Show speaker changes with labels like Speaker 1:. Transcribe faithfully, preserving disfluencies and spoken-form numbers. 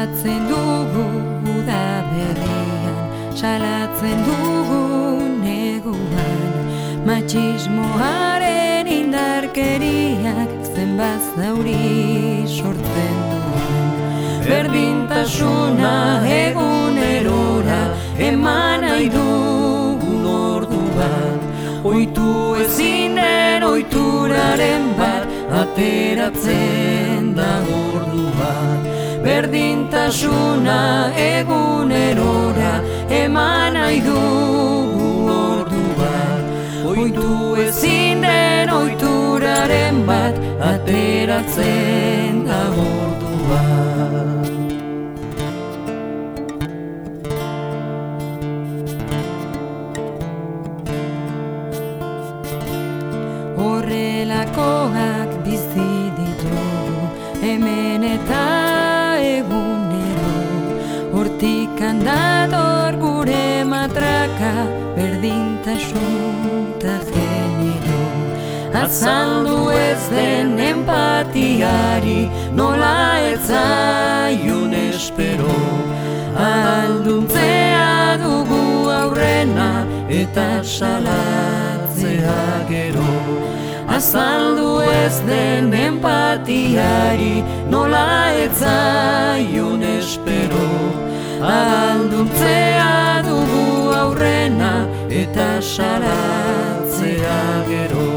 Speaker 1: salatzen dugu uda berrian, salatzen dugu neguan, matxismoaren indarkeriak zenbat zauri sortzen duen. Berdintasuna egunerora eman nahi dugun orduan, oitu ezin den oituraren bat ateratzen da orduan. Berdintasuna egunerora eman nahi dugu orduan, oitu ezin den oituraren bat ateratzen da orduan. Horrelakoak bizi ditugu hemen eta egunero, hortikan dator gure matraka berdintasun ta genero. Azaldu ez den empatiari nola ez zaiun espero, ahalduntzea dugu aurrena eta salatzea gero. Azaldu ez den empatiari nola ez zaiun espero, ahalduntzea dugu aurrena eta salatzea gero.